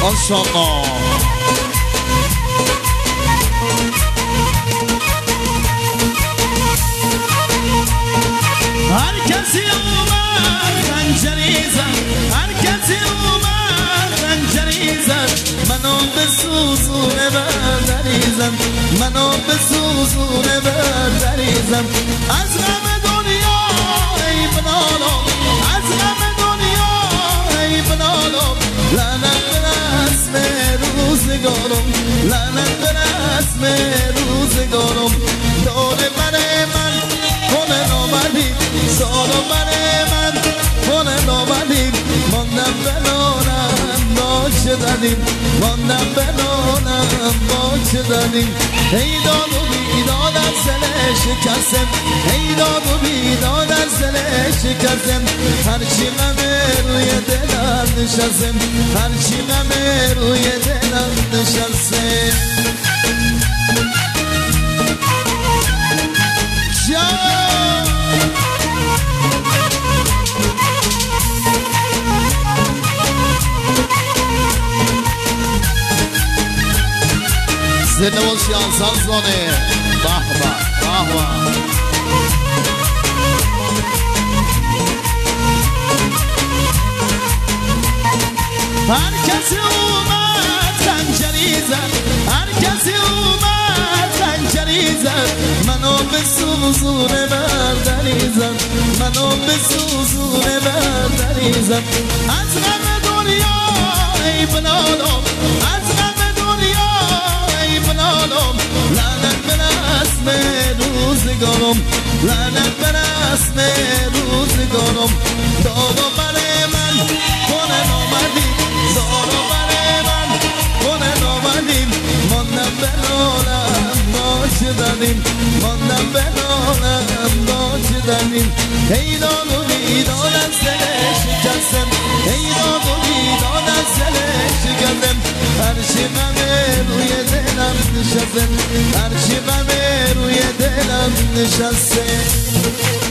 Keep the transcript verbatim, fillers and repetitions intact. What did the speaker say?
ماشاءالله. هر کسی اومد خنجری زد، هر کسی اومد خنجری زد، منو به سوزونه بردری زد، منو به سوزونه بردری زد. از غم دنیا ای بنالم، از غم دنیا ای بنالم، لعنت به رسم روزگارم، لعنت به رسم روزگارم. دور بر من کنه نامدید، سالو بر من کنه نامدید، ماندم به نانم باچه دادیم، ماندم به نانم باچه دادیم. ای داد و بیداد از زل شکستم، ای داد و بیداد از زل شکستم، هرچی غم روی دلم نشستم، هرچی غم روی دلم نشستم. زنده باشی آنسان زانه. به به به به. هر کسی اومد خنجری زد، هر کسی اومد خنجری زد، منو به سوزونه بردری زد، منو به سوزونه بردری زد. از غم دنیا ای بنالم، از غم دنیا ای بنالم، لعنت به رسم روزگارم، لعنت به رسم روزگارم. دادا بر من کنه نامدی، دادا بر من کنه نامدی، ماندم به نالم باچه دادیم، ماندم به نالم باچه دادیم. ای داد و بیداد از دل شکستم، ای داد و بیداد از دل شکستم، هرچی غم روی دلم نشستم، هرچی غم روی دلم نشستم.